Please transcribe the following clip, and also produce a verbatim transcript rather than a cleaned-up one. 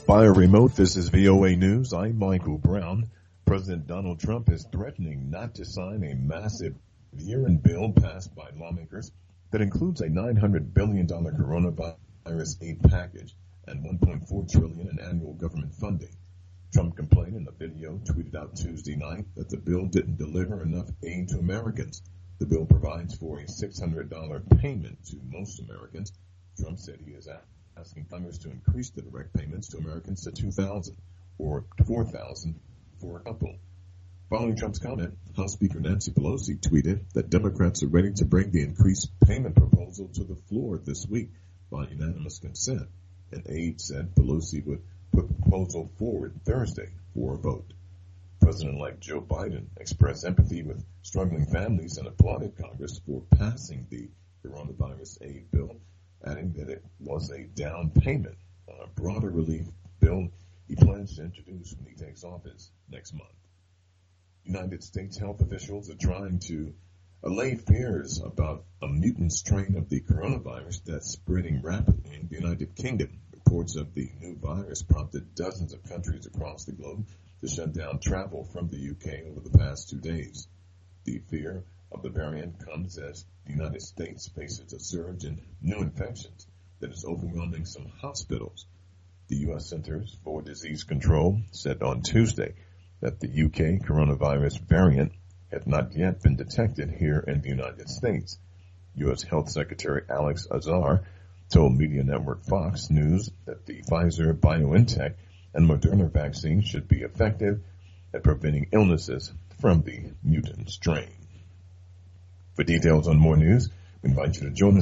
Via remote, this is V O A News. I'm Michael Brown. President Donald Trump is threatening not to sign a massive year-end bill passed by lawmakers that includes a nine hundred billion dollars coronavirus aid package and one point four trillion dollars in annual government funding. Trump complained in a video tweeted out Tuesday night that the bill didn't deliver enough aid to Americans. The bill provides for a six hundred dollars payment to most Americans. Trump said he is asking Congress to increase the direct payments to Americans to two thousand dollars or four thousand dollars for a couple. Following Trump's comment, House Speaker Nancy Pelosi tweeted that Democrats are ready to bring the increased payment proposal to the floor this week by unanimous consent. An aide said Pelosi would put the proposal forward Thursday for a vote. President-elect Joe Biden expressed empathy with struggling families and applauded Congress for passing the coronavirus aid bill, adding that it was a down payment on a broader relief bill he plans to introduce when he takes office next month. United States health officials are trying to allay fears about a mutant strain of the coronavirus that's spreading rapidly in the United Kingdom. Reports of the new virus prompted dozens of countries across the globe to shut down travel from the U K over the past two days. The fear of the variant comes as the United States faces a surge in new infections that is overwhelming some hospitals. The U S Centers for Disease Control said on Tuesday that the U K coronavirus variant had not yet been detected here in the United States. U S Health Secretary Alex Azar told media network Fox News that the Pfizer, BioNTech, and Moderna vaccines should be effective at preventing illnesses from the mutant strain. For details on more news, we invite you to join us